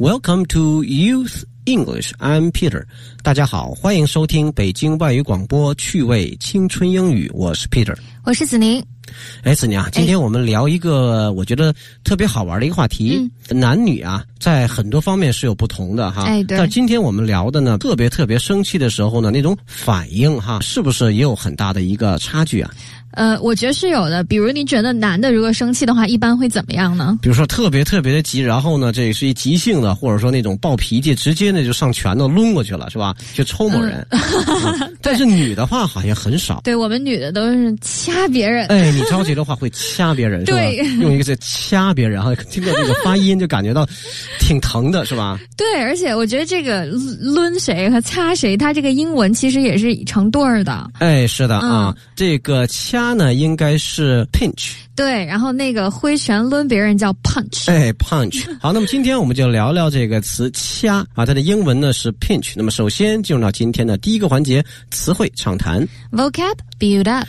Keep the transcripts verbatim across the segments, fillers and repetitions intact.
Welcome to Youth English. I'm Peter. 大家好，欢迎收听北京外语广播趣味青春英语，我是 Peter， 我是子宁。 哎，子宁啊，今天我们聊一个我觉得特别好玩的一个话题。嗯、男女啊，在很多方面是有不同的哈。 哎，对。 但今天我们聊的呢，特别特别生气的时候呢，那种反应哈，是不是也有很大的一个差距啊？ 呃，我觉得是有的。比如你觉得男的如果生气的话，一般会怎么样呢？ 比如说特别特别的急，然后呢，这是一急性的，或者说那种暴脾气，直接呢就上拳头抡过去了，是吧？就抽某人。嗯嗯、但是女的话好像很少。 对，我们女的都是掐别人。 哎，你着急的话会掐别人，是吧？ 对， 用一个字掐别人，然后听到这个发音就感觉到挺疼的，是吧？ 对，而且我觉得这个抡谁和掐谁，它这个英文其实也是成对儿的。 哎，是的、嗯、啊，这个掐呢应该是 pinch。 对，然后那个挥拳抡别人叫 punch。 哎 ，punch。好，那么今天我们就聊聊这个词掐啊，它的英文呢是 pinch。那么首先进入到今天的第一个环节，词汇畅谈 ，vocab build up。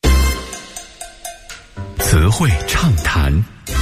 词汇畅谈。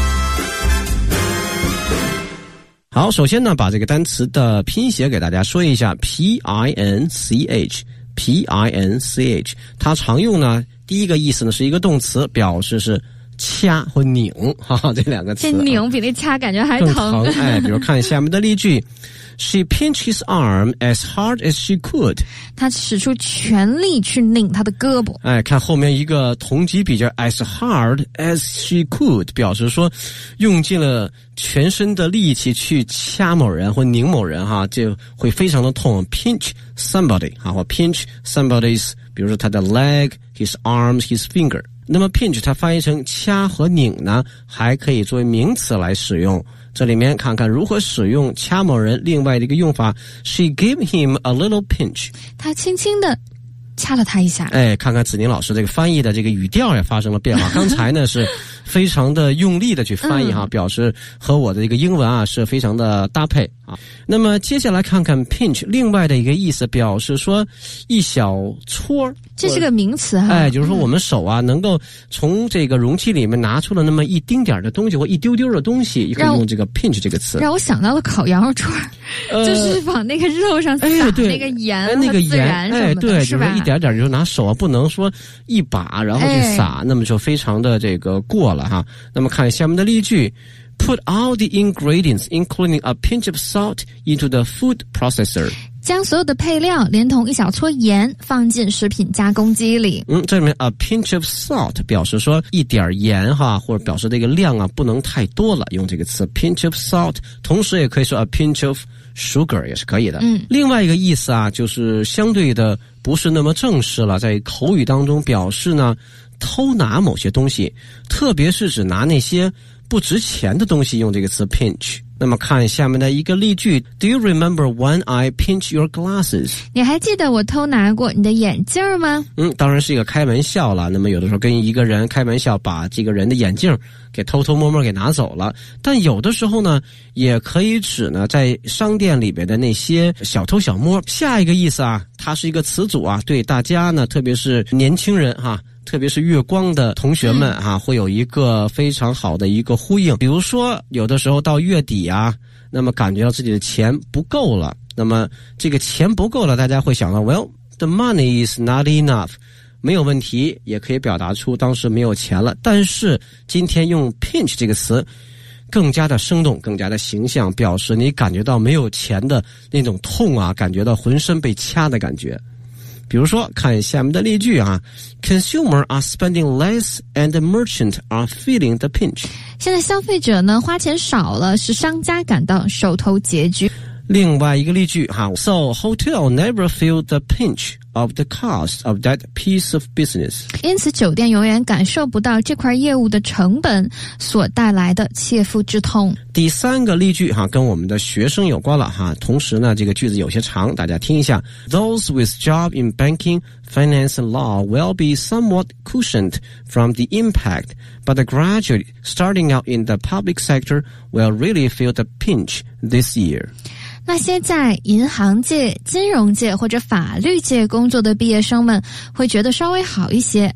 好，首先呢，把这个单词的拼写给大家说一下 ，P I N C H，P I N C H。它常用呢，第一个意思呢是一个动词，表示是掐或拧，哈哈，这两个词。 这拧比那掐感觉还更疼。 疼，哎，比如看下面的例句。She pinched his arm as hard as she could. 她使出全力去拧他的胳膊。 哎，看后面一个同级比较 as hard as she could， 表示说用尽了全身的力气去掐某人或拧某人哈，就会非常的痛。Pinch somebody 啊，或 pinch somebody's， 比如说他的 leg, his arms, his finger。那么 pinch 它翻译成掐和拧呢，还可以作为名词来使用。这里面看看如何使用掐某人，另外的一个用法 She gave him a little pinch。 她轻轻的掐了他一下。 哎，看看子宁老师这个翻译的这个语调也发生了变化。刚才呢是非常的用力的去翻译哈、嗯，表示和我的这个英文啊是非常的搭配啊。那么接下来看看 pinch 另外的一个意思，表示说一小撮。 这是个名词哈。 哎，就是说我们手啊、嗯、能够从这个容器里面拿出了那么一丁点的东西或一丢丢的东西，也可以用这个 pinch 这个词。 让我想到了烤羊肉串、呃、就是往那个肉上撒那个盐和孜然什么的、 哎、对， 是吧？ 就是一点点就拿手啊，不能说一把然后去撒、哎、那么就非常的这个过了哈。那么看下面的例句。Put all the ingredients, including a pinch of salt, into the food processor. 将所有的配料连同一小撮盐放进食品加工机里。 嗯，这里面 a pinch of salt 表示说一点盐哈，或者表示这个量啊不能太多了，用这个词 pinch of salt。同时也可以说 a pinch of sugar 也是可以的。嗯，另外一个意思啊，就是相对的不是那么正式了，在口语当中表示呢偷拿某些东西，特别是指拿那些不值钱的东西，用这个词 pinch。 那么看下面的一个例句 Do you remember when I pinch your glasses？ 你还记得我偷拿过你的眼镜吗？ 嗯，当然是一个开玩笑了。那么有的时候跟一个人开玩笑，把这个人的眼镜给偷偷摸摸给拿走了。但有的时候呢也可以指呢在商店里边的那些小偷小摸。下一个意思啊，它是一个词组啊，对大家呢特别是年轻人哈、啊特别是月光的同学们啊，会有一个非常好的一个呼应。比如说有的时候到月底啊，那么感觉到自己的钱不够了，那么这个钱不够了，大家会想到 Well, the money is not enough， 没有问题，也可以表达出当时没有钱了。但是今天用 pinch 这个词更加的生动，更加的形象，表示你感觉到没有钱的那种痛啊，感觉到浑身被掐的感觉。比如说看下面的例句啊 Consumer are spending less and the merchant are feeling the pinch。 现在消费者呢花钱少了，使商家感到手头拮据。另外一个例句哈 So hotel never feel the pinch of the cost of that piece of business。 因此酒店永远感受不到这块业务的成本所带来的切肤之痛。第三个例句哈跟我们的学生有关了哈，同时呢这个句子有些长，大家听一下。 Those with job in banking, finance and law will be somewhat cushioned from the impact, but the graduate starting out in the public sector will really feel the pinch this year。那些在银行界、金融界或者法律界工作的毕业生们会觉得稍微好一些，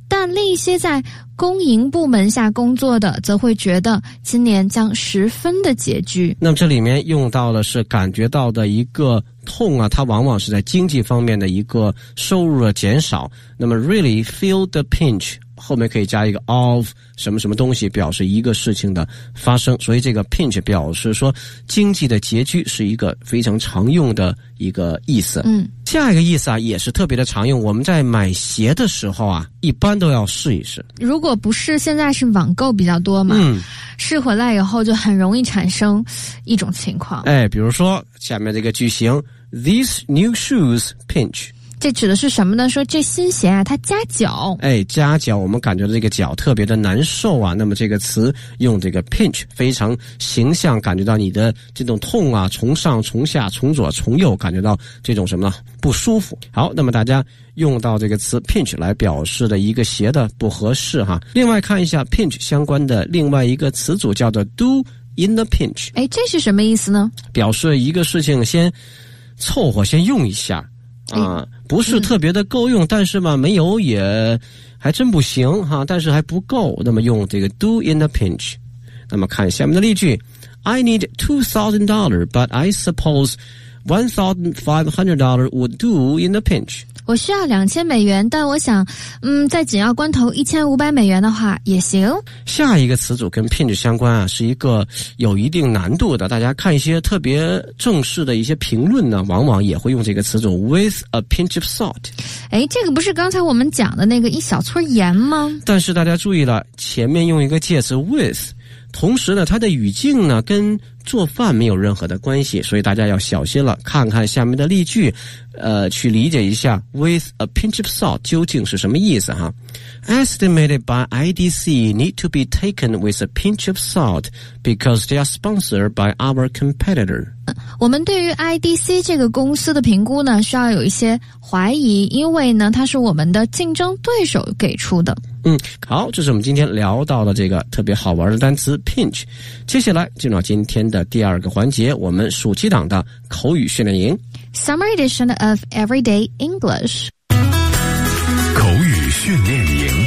但另一些在公营部门下工作的则会觉得今年将十分的拮据。 那么这里面用到的是感觉到的一个痛啊，它往往是在经济方面的一个收入的减少。那么 really feel the pinch后面可以加一个 of 什么什么东西，表示一个事情的发生，所以这个 pinch 表示说经济的拮据是一个非常常用的一个意思。 嗯， 下一个意思啊也是特别的常用，我们在买鞋的时候啊一般都要试一试。 如果不是现在是网购比较多嘛， 嗯， 试回来以后就很容易产生一种情况。 哎，比如说下面这个句型 These new shoes pinch， 这指的是什么呢？说这新鞋啊，它夹脚。 哎，夹脚，我们感觉到这个脚特别的难受啊。那么这个词用这个 pinch 非常形象，感觉到你的这种痛啊，从上从下从左从右，感觉到这种什么不舒服。好，那么大家用到这个词 pinch 来表示的一个鞋的不合适哈。另外看一下 pinch 相关的另外一个词组叫做 do in the pinch。 哎，这是什么意思呢？ 表示一个事情先凑合先用一下。啊，不是特别的够用，嗯、但是嘛，没有也还真不行哈，但是还不够。那么用这个 do in a pinch。那么看下面的例句 ：I need two thousand dollars, but I suppose one thousand five hundred dollars would do in a pinch。 我需要两千美元，但我想，嗯，在紧要关头一千五百美元的话也行。 下一个词组跟 pinch 相关啊，是一个有一定难度的。大家看一些特别正式的一些评论呢，往往也会用这个词组 with a pinch of salt。 哎，这个不是刚才我们讲的那个一小撮盐吗？ 但是大家注意了，前面用一个介词 with。同时呢，它的语境呢跟做饭没有任何的关系，所以大家要小心了。看看下面的例句，呃，去理解一下 with a pinch of salt 究竟是什么意思哈。Estimated by I D C need to be taken with a pinch of salt because they are sponsored by our competitor。 我们对于 I D C 这个公司的评估呢，需要有一些怀疑，因为呢，它是我们的竞争对手给出的。 嗯，好，这是我们今天聊到的这个特别好玩的单词 pinch。接下来进入到今天的第二个环节，我们暑期档的口语训练营 Summer Edition of Everyday English。 口语训练营。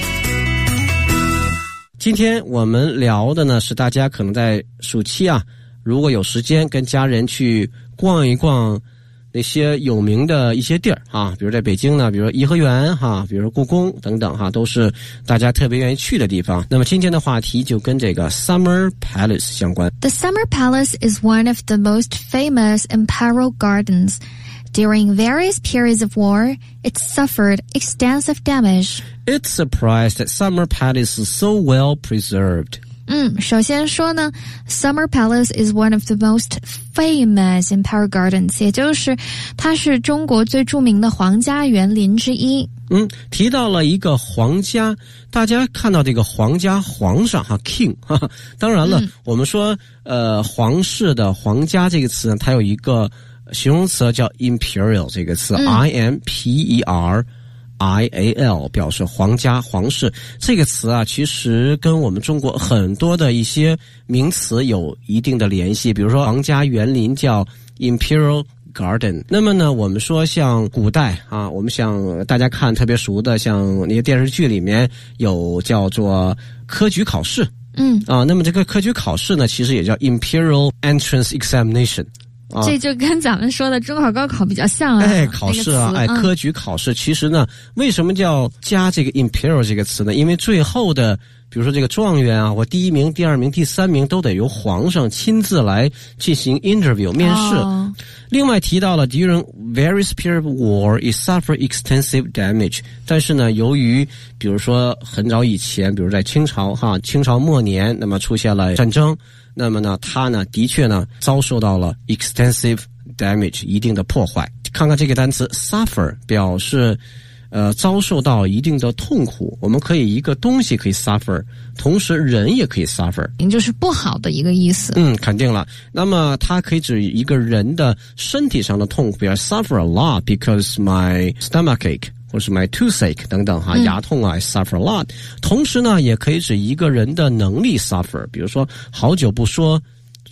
今天我们聊的呢是大家可能在暑期啊，如果有时间跟家人去逛一逛那些有名的一些地儿啊，比如在北京呢，比如说颐和园哈，比如说故宫等等哈，都是大家特别愿意去的地方。那么今天的话题就跟这个 Summer Palace 相关。 The Summer Palace is one of the most famous imperial gardens. During various periods of war, it suffered extensive damage. It's surprised that Summer Palace is so well preserved. 嗯，首先说呢 Summer Palace is one of the most famous imperial gardens， 也就是它是中国最著名的皇家园林之一。 嗯，提到了一个皇家，大家看到这个皇家皇上哈 king 哈哈，当然了、嗯、我们说呃皇室的皇家这个词呢，它有一个形容词叫 imperial 这个词、嗯、I M P E R I A L 表示皇家皇室。这个词啊其实跟我们中国很多的一些名词有一定的联系，比如说皇家园林叫 Imperial Garden。 那么呢我们说像古代啊，我们像大家看特别熟的像那些电视剧里面有叫做科举考试， 嗯啊，那么这个科举考试呢其实也叫 Imperial Entrance Examination。啊、 这就跟咱们说的中考高考比较像啊。 哎，考试啊，哎，科举考试，其实呢，为什么叫加这个 imperial 这个词呢？因为最后的，比如说这个状元啊，或第一名、第二名、第三名，都得由皇上亲自来进行 interview 面试。哦、另外提到了 during various period of war, it suffered extensive damage。但是呢，由于比如说很早以前，比如在清朝哈，清朝末年，那么出现了战争。那么呢，他呢，的确呢，遭受到了 extensive damage 一定的破坏。看看这个单词 suffer 表示，呃，遭受到一定的痛苦。我们可以一个东西可以 suffer， 同时人也可以 suffer， 也就是不好的一个意思。 嗯，肯定了。那么它可以指一个人的身体上的痛苦，比如 suffer a lot because my stomach ache。或是 my toothache 等等哈，牙痛啊、嗯、suffer a lot。同时呢，也可以指一个人的能力 suffer， 比如说好久不说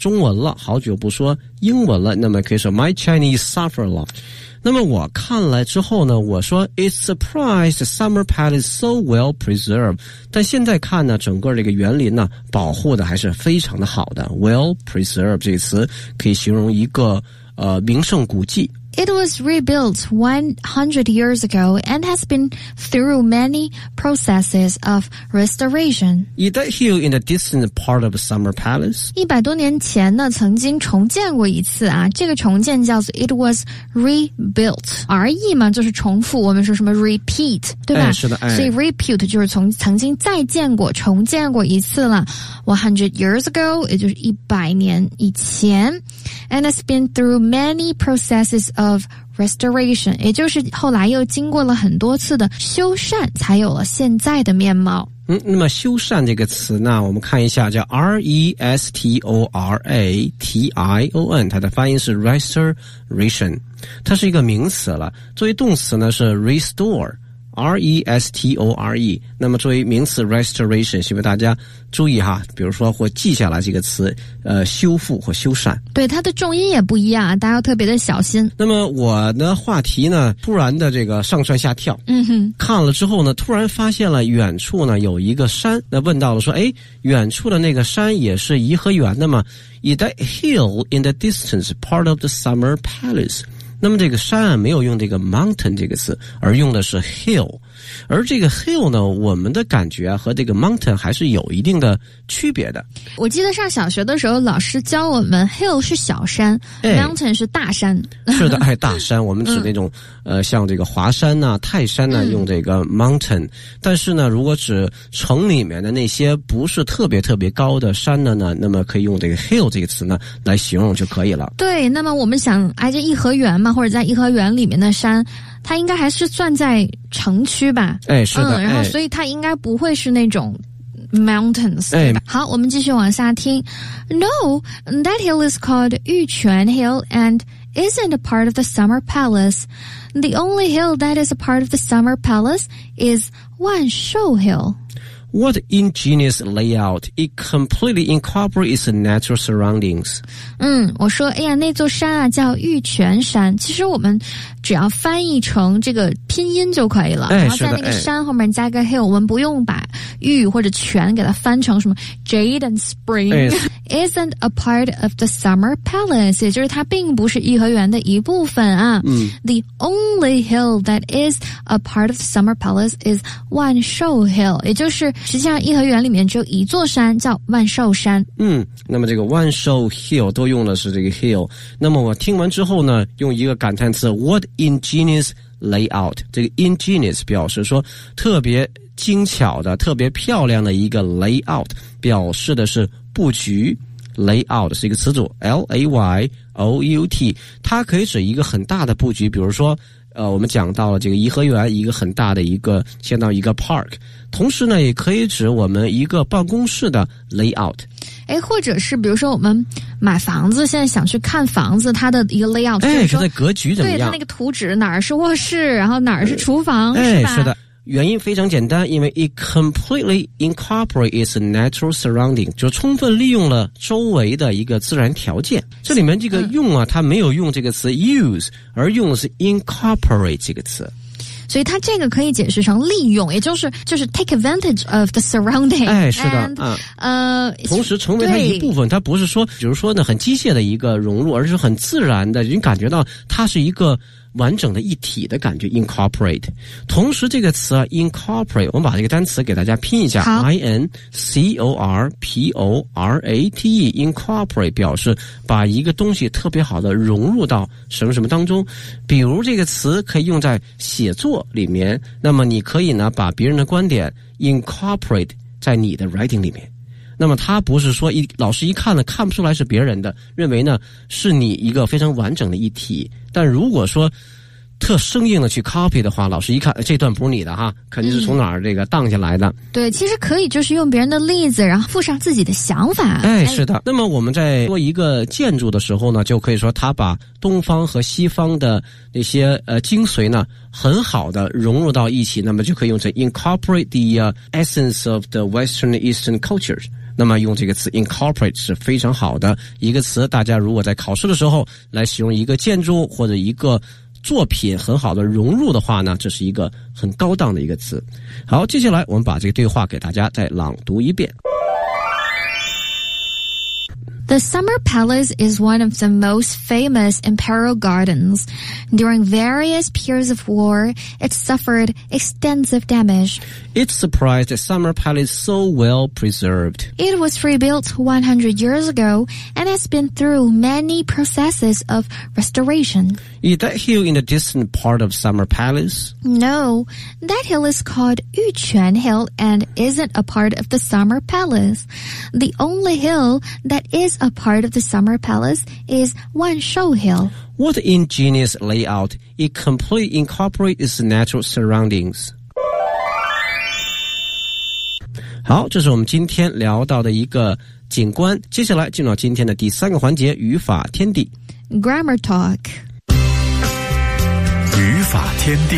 中文了，好久不说英文了，那么可以说 My Chinese suffer 了。那么我看了之后呢，我说 It's surprised Summer Palace so well preserved。但现在看呢，整个这个园林呢，保护的还是非常的好的。Well preserved 这个词可以形容一个呃名胜古迹。 It was rebuilt one hundred years ago and has been through many processes of restoration. Is that hill in the distant part of Summer Palace? 一百多年前呢，曾经重建过一次啊，这个重建叫做 It was rebuilt. R E 嘛，就是重复，我们说什么 repeat， 对吧？ 哎，是的，哎。 所以 repeat 就是从曾经再建过、重建过一次了。one hundred years ago， 也就是一百年以前。And has been through many processes of restoration， 也就是后来又经过了很多次的修缮，才有了现在的面貌。 嗯，那么修缮这个词呢，我们看一下，叫 R E S T O R A T I O N， 它的发音是 restoration， 它是一个名词了。作为动词呢是 restore。R E S T O R E， 那么作为名词 restoration， 希望大家注意哈，比如说或记下来这个词，呃，修复或修缮。 对，它的重音也不一样啊，大家要特别的小心。 那么我的话题呢，突然的这个上蹿下跳， 嗯哼， 看了之后呢，突然发现了远处呢有一个山，那问到了说，哎，远处的那个山也是颐和园的吗？ Is that hill in the distance part of the Summer Palace？那么这个山啊，没有用这个 mountain 这个词，而用的是 hill。而这个 hill 呢，我们的感觉啊和这个 mountain 还是有一定的区别的。 我记得上小学的时候，老师教我们 hill 是小山，哎、mountain 是大山。 是的，哎，大山，我们指那种、嗯、呃，像这个华山呐、啊、泰山呐、啊嗯，用这个 mountain。但是呢，如果指城里面的那些不是特别特别高的山的呢，那么可以用这个 hill 这个词呢来形容就可以了。 对，那么我们想挨着颐和园嘛，或者在颐和园里面的山，它应该还是算在城区吧？ 哎，是的， 嗯，然后所以它应该不会是那种 mountains。哎，好，我们继续往下听。No, that hill is called Yuquan Hill and isn't a part of the Summer Palace. The only hill that is a part of the Summer Palace is Wanshou Hill.What ingenious layout! It completely incorporates the natural surroundings. 嗯，我说，哎呀，那座山啊叫玉泉山。其实我们只要翻译成这个拼音就可以了， 哎、 然后在那个山后面加一个 hill，、哎、我们不用把玉或者泉给它翻成什么 Jade and Spring、哎、isn't a part of the Summer Palace， 也就是它并不是颐和园的一部分啊。 嗯 The only hill that is a part of the Summer Palace is Wanshou Hill， 也就是实际上颐和园里面只有一座山叫万寿山。 嗯，那么这个万寿 hill 都用的是这个 hill。那么我听完之后呢，用一个感叹词 What ingenious layout， 这个 ingenious 表示说特别精巧的、特别漂亮的一个 layout， 表示的是布局。layout 是一个词组 L A Y O U T， 它可以指一个很大的布局，比如说呃，我们讲到了这个颐和园，一个很大的一个相当于一个 park， 同时呢也可以指我们一个办公室的 layout。 哎，或者是比如说我们买房子，现在想去看房子，它的一个 layout， 哎， 说它的格局怎么样？ 对，它那个图纸哪儿是卧室，然后哪儿是厨房， 哎， 是吧？ 是的。原因非常简单，因为 it completely incorporates natural surrounding， 就充分利用了周围的一个自然条件。这里面这个用啊，它没有用这个词 use， 而用的是 incorporate 这个词。 所以它这个可以解释成利用，也就是就是 take advantage of the surrounding。 哎，是的， 啊，呃， 同时成为它一部分，它不是说，比如说呢，很机械的一个融入，而是很自然的，你感觉到它是一个完整的一体的感觉 ，incorporate。同时，这个词啊 ，incorporate， 我们把这个单词给大家拼一下 ，I N C O R P O R A T E，incorporate 表示把一个东西特别好的融入到什么什么当中。比如这个词可以用在写作里面，那么你可以呢把别人的观点 incorporate 在你的 writing 里面。那么他不是说一老师一看呢看不出来是别人的，认为呢是你一个非常完整的一体。但如果说特生硬的去 copy 的话，老师一看这段不是你的哈，肯定是从哪儿这个荡下来的。 嗯、对，其实可以就是用别人的例子，然后附上自己的想法。 哎，是的。那么我们在说一个建筑的时候呢，就可以说他把东方和西方的那些呃精髓呢，很好的融入到一起，那么就可以用这 incorporate the、uh, essence of the Western Eastern cultures。 那么用这个词 incorporate 是非常好的一个词，大家如果在考试的时候来形容一个建筑或者一个作品很好的融入的话呢，这是一个很高档的一个词。好，接下来我们把这个对话给大家再朗读一遍。 The Summer Palace is one of the most famous imperial gardens. During various periods of war, it suffered extensive damage. It's surprised the Summer Palace is so well preserved. It was rebuilt one hundred years ago and has been through many processes of restoration. Is that hill in the distant part of Summer Palace? No, that hill is called Yuquan Hill and isn't a part of the Summer Palace. The only hill that is a part of the Summer Palace is Wanshou Hill. What ingenious layout! It completely incorporates its natural surroundings. 好，这是我们今天聊到的一个景观。接下来进入到今天的第三个环节，语法天地。 Grammar Talk. 语法天地。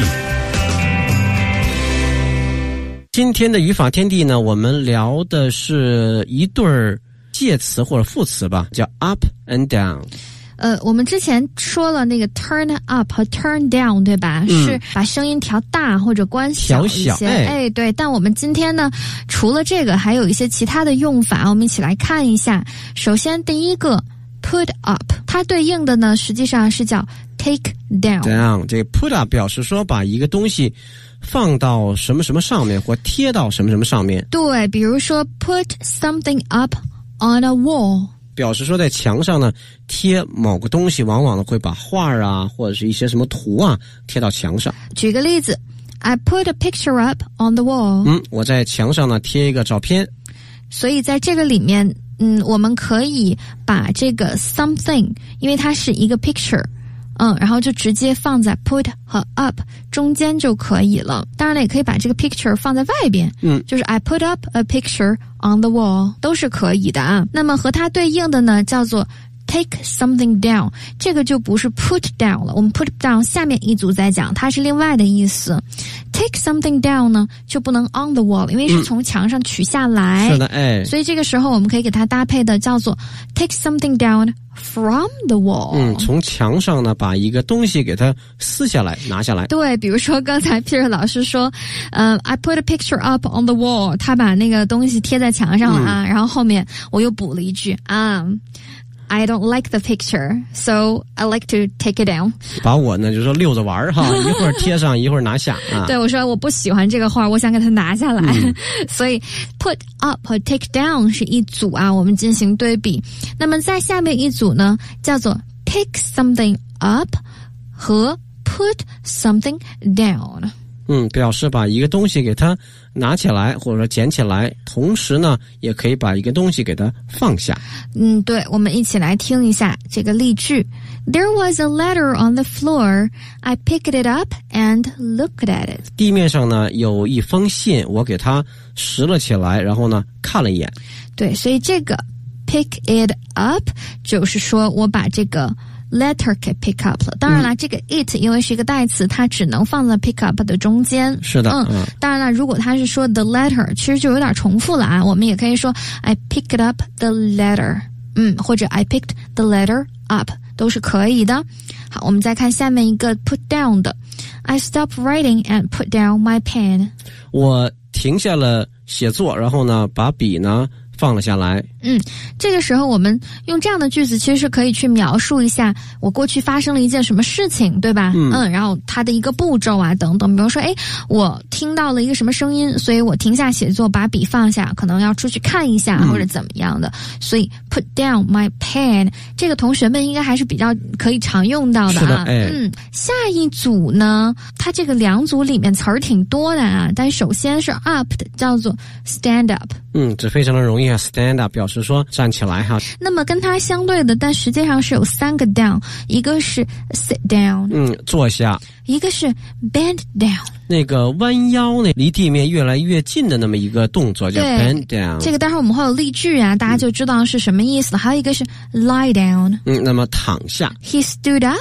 今天的语法天地呢，我们聊的是一对儿介词或者副词吧，叫 up and down。 呃，我们之前说了那个 turn up 和 turn down， 对吧？嗯、是把声音调大或者关小一些。 调小，哎， 哎，对。但我们今天呢，除了这个，还有一些其他的用法，我们一起来看一下。首先，第一个 put up， 它对应的呢，实际上是叫 take down。 down 这个 put up 表示说把一个东西放到什么什么上面，或贴到什么什么上面。 对，比如说 put something up on a wall。 表示说在墙上呢贴某个东西，往往呢会把画啊或者是一些什么图啊贴到墙上。 举个例子 I put a picture up on the wall。 嗯，我在墙上呢贴一个照片。 所以在这个里面嗯，我们可以把这个 something 因为它是一个 picture，嗯，然后就直接放在 put 和 up 中间就可以了。当然了，也可以把这个 picture 放在外边，嗯，就是 I put up a picture on the wall 都是可以的啊。那么和它对应的呢，叫做 take something down， 这个就不是 put down 了。我们 put down 下面一组再讲，它是另外的意思。take something down 呢，就不能 on the wall， 因为是从墙上取下来。 嗯、是的，哎， 所以这个时候我们可以给它搭配的叫做 take something down from the wall。 嗯，从墙上呢把一个东西给它撕下来拿下来。对， 比如说刚才 Peter 老师说呃 I put a picture up on the wall， 他把那个东西贴在墙上了啊、嗯、然后后面我又补了一句啊、um, I don't like the picture, so I like to take it down。 把我呢就说溜着玩哈，一会儿贴上一会儿拿下啊。 对，我说我不喜欢这个画，我想给它拿下来、嗯、所以 put up 和 take down 是一组啊，我们进行对比。那么在下面一组呢叫做 pick something up 和 put something down。 嗯，表示把一个东西给它拿起来或者说捡起来，同时呢也可以把一个东西给它放下。 嗯，对，我们一起来听一下这个例句。 There was a letter on the floor. I picked it up and looked at it. 地面上呢有一封信，我给它拾了起来，然后呢看了一眼。 对，所以这个 pick it up 就是说我把这个letter 给 pick up 了。当然了、嗯、这个 it 因为是一个代词，它只能放在 pick up 的中间。 是的，嗯。 嗯当然了，如果它是说 the letter 其实就有点重复了啊，我们也可以说 I picked up the letter， 嗯，或者 I picked the letter up 都是可以的。好，我们再看下面一个 put down 的。 I stopped writing and put down my pen。 我停下了写作，然后呢把笔呢放了下来。 嗯，这个时候我们用这样的句子其实是可以去描述一下我过去发生了一件什么事情，对吧？嗯, 嗯然后它的一个步骤啊等等。比如说诶我听到了一个什么声音，所以我停下写作，把笔放下，可能要出去看一下、嗯、或者怎么样的。所以 put down my pen 这个同学们应该还是比较可以常用到的啊。 是的，哎， 嗯，下一组呢它这个两组里面词儿挺多的啊，但首先是 up 的叫做 stand up。 嗯，这非常的容易啊 stand up 表示说站起来哈。 那么跟它相对的但实际上是有三个 down， 一个是 sit down， 嗯，坐下， 一个是 bend down， 那个弯腰呢离地面越来越近的那么一个动作叫 bend down。 这个待会儿我们会有例句啊，大家就知道是什么意思了、嗯、还有一个是 lie down， 嗯，那么躺下。 He stood up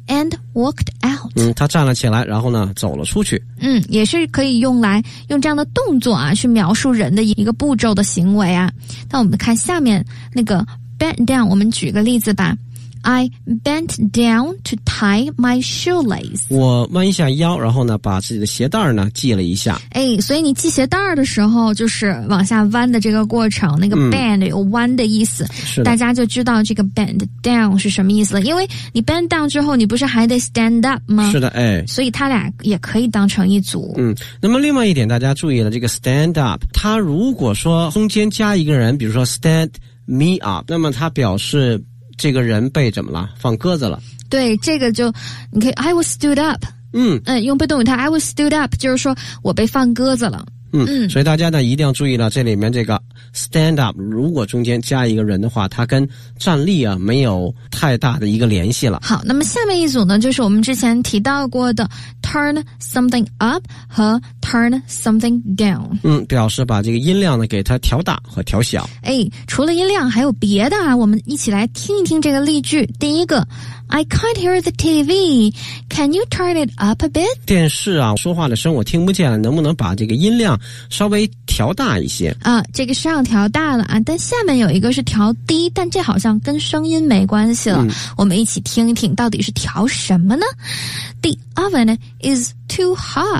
and walked out. 嗯，他站了起来，然后呢走了出去。 嗯，也是可以用来用这样的动作啊去描述人的一个步骤的行为啊。那我们看下面那个 bent down， 我们举个例子吧。I bent down to tie my shoelace. 我弯一下腰，然后呢，把自己的鞋带呢系了一下。 哎，所以你系鞋带的时候，就是往下弯的这个过程，那个 bend 有弯的意思， 是的， 大家就知道这个 bend down 是什么意思了。因为你 bend down 之后，你不是还得 stand up 吗？ 是的，哎， 所以它俩也可以当成一组。 嗯，那么另外一点，大家注意了，这个 stand up， 它如果说中间加一个人，比如说 stand me up， 那么它表示这个人被怎么了？放鸽子了。 对，这个就你可以 I was stood up。 嗯嗯，用被动语态 I was stood up， 就是说我被放鸽子了。 嗯嗯，所以大家呢一定要注意了，这里面这个 stand up 如果中间加一个人的话，它跟站立啊没有太大的一个联系了。 好，那么下面一组呢，就是我们之前提到过的 turn something up 和 turn something down。 嗯，表示把这个音量呢给它调大和调小。 哎，除了音量还有别的啊，我们一起来听一听这个例句。第一个 I can't hear the T V. Can you turn it up a bit? 电视啊，说话的声我听不见了，能不能把这个音量稍微调大一些？啊， 这个是要调大了啊，但下面有一个是调低，但这好像跟声音没关系了。嗯，我们一起听一听，到底是调什么呢？ The oven is too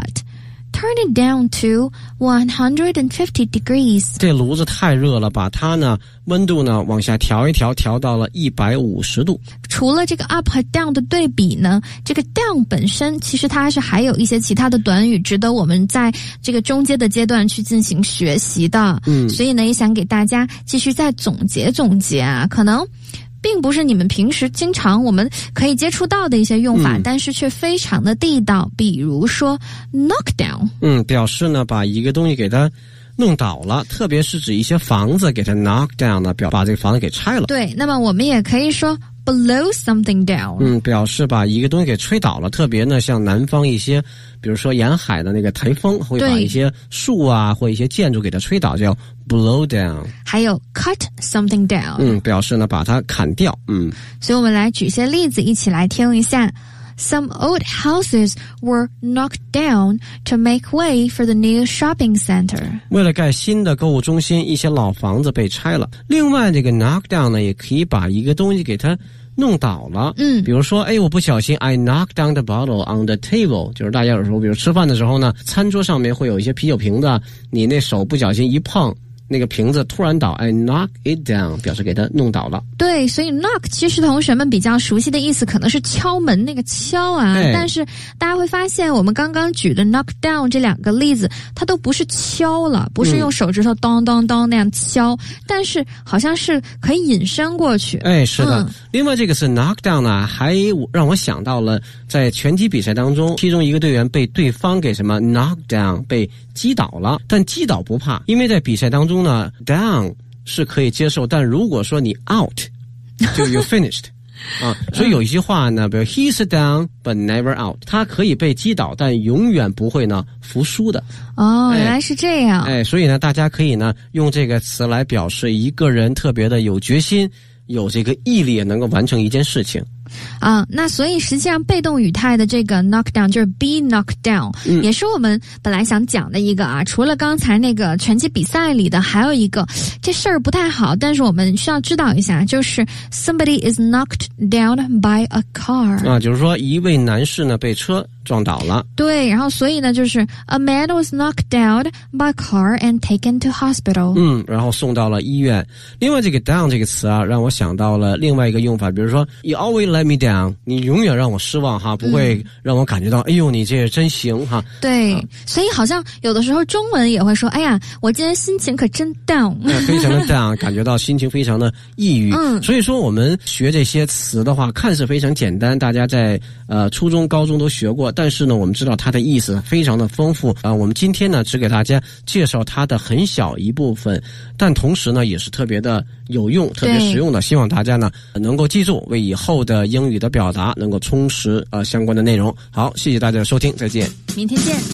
hot.Turn it down to one hundred fifty degrees. 这炉子太热了，把它呢温度呢往下调一调，调到了一百五十度。 除了这个 up 和 down 的对比呢，这个 down 本身其实它是还有一些其他的短语值得我们在这个中间的阶段去进行学习的。嗯，所以呢也想给大家继续再总结总结啊，可能并不是你们平时经常我们可以接触到的一些用法，嗯，但是却非常的地道。比如说 knock down， 嗯， 表示呢把一个东西给它弄倒了，特别是指一些房子给它 knock down 呢，表把这个房子给拆了。 对，那么我们也可以说 blow something down， 嗯，表示把一个东西给吹倒了。特别呢像南方一些比如说沿海的那个台风会把一些树啊或一些建筑给它吹倒，叫 blow down。 还有 cut something down， 嗯，表示呢把它砍掉。嗯， 所以我们来举些例子一起来听一下。Some old houses were knocked down to make way for the new shopping center. 为了盖新的购物中心，一些老房子被拆了。另外这个 knock down 呢也可以把一个东西给它弄倒了。嗯，比如说哎我不小心 I knocked down the bottle on the table， 就是大家有时候比如吃饭的时候呢，餐桌上面会有一些啤酒瓶子，你那手不小心一碰，那个瓶子突然倒 I knock it down， 表示给它弄倒了。 对，所以 knock 其实同学们比较熟悉的意思可能是敲门那个敲啊，但是大家会发现我们刚刚举的 knock down 这两个例子它都不是敲了，不是用手指头当当当那样敲，嗯，但是好像是可以引申过去。 哎，是的，嗯，另外这个是 knock down 呢还让我想到了在拳击比赛当中，其中一个队员被对方给什么 knock down 被击倒了，但击倒不怕，因为在比赛当中呢 down 是可以接受，但如果说你 out 就 you finished 啊，所以有一些话呢比如 he's down but never out， 他可以被击倒但永远不会呢服输的。 哦，原来是这样。 哎，所以呢大家可以呢用这个词来表示一个人特别的有决心，有这个毅力，能够完成一件事情。 啊，那所以实际上被动语态的这个 knock down 就是 be knocked down，嗯，也是我们本来想讲的一个啊。除了刚才那个拳击比赛里的，还有一个这事儿不太好，但是我们需要知道一下，就是 somebody is knocked down by a car。 啊，就是说一位男士呢被车撞倒了。 对，然后所以呢就是 a man was knocked down by a car and taken to hospital。 嗯，然后送到了医院。另外这个 down 这个词啊，让我想到了另外一个用法，比如说 you always let me down， 你永远让我失望哈，不会让我感觉到，嗯，哎呦你这真行哈。 对，啊，所以好像有的时候中文也会说，哎呀我今天心情可真 down， 嗯，非常的 down， 感觉到心情非常的抑郁。嗯，所以说我们学这些词的话看似非常简单，大家在呃初中高中都学过，但是呢我们知道它的意思非常的丰富啊。我们今天呢只给大家介绍它的很小一部分，但同时呢也是特别的有用特别实用的，希望大家呢能够记住，为以后的英语的表达能够充实呃相关的内容。好，谢谢大家的收听，再见， 明天见。